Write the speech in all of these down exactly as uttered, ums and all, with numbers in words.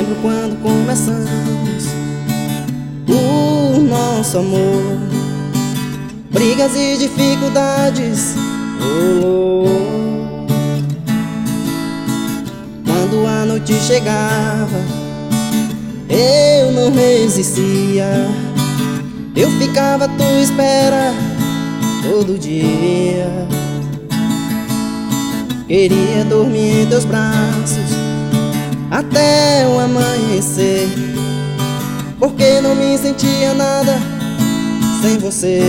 Lembro quando começamos o nosso amor, brigas e dificuldades rolou. Quando a noite chegava, eu não resistia, eu ficava à tua espera todo dia. Queria dormir em teus braços até o amanhecer, porque não me sentia nada sem você.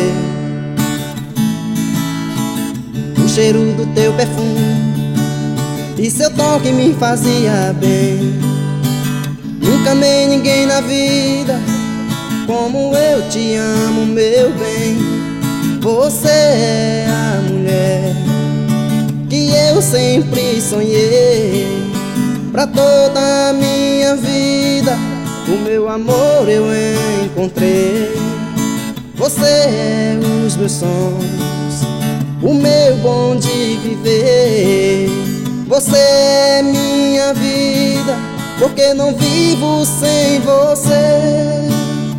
O cheiro do teu perfume e seu toque me fazia bem. Nunca amei ninguém na vida como eu te amo, meu bem. Você é a mulher que eu sempre sonhei. Pra toda a minha vida o meu amor eu encontrei. Você é os meus sonhos, o meu bom de viver. Você é minha vida, porque não vivo sem você.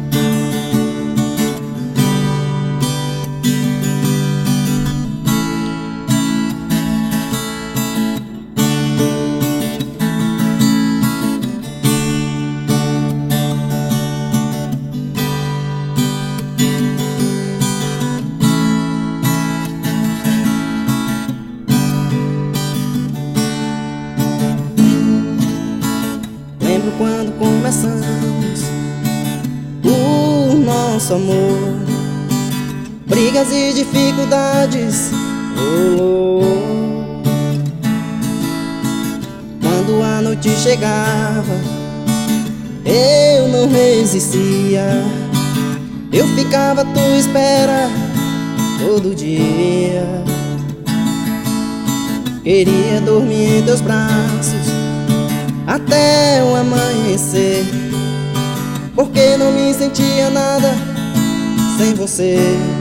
Lembro quando começamos o nosso amor, brigas e dificuldades rolou. Quando a noite chegava, eu não resistia, eu ficava à tua espera todo dia. Queria dormir em teus braços até o amanhecer, porque não me sentia nada sem você.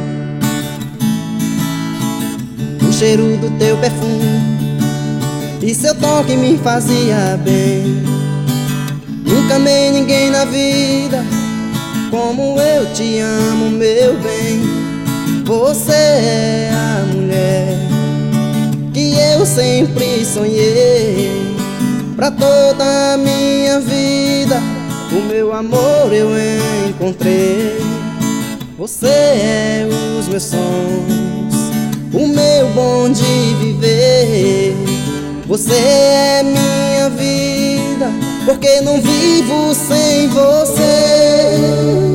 O cheiro do teu perfume e seu toque me fazia bem. Nunca amei ninguém na vida como eu te amo, meu bem. Você é a mulher que eu sempre sonhei. Pra toda a minha vida o meu amor eu encontrei. Você é os meus sonhos, o meu bom de viver. Você é minha vida, porque não vivo sem você.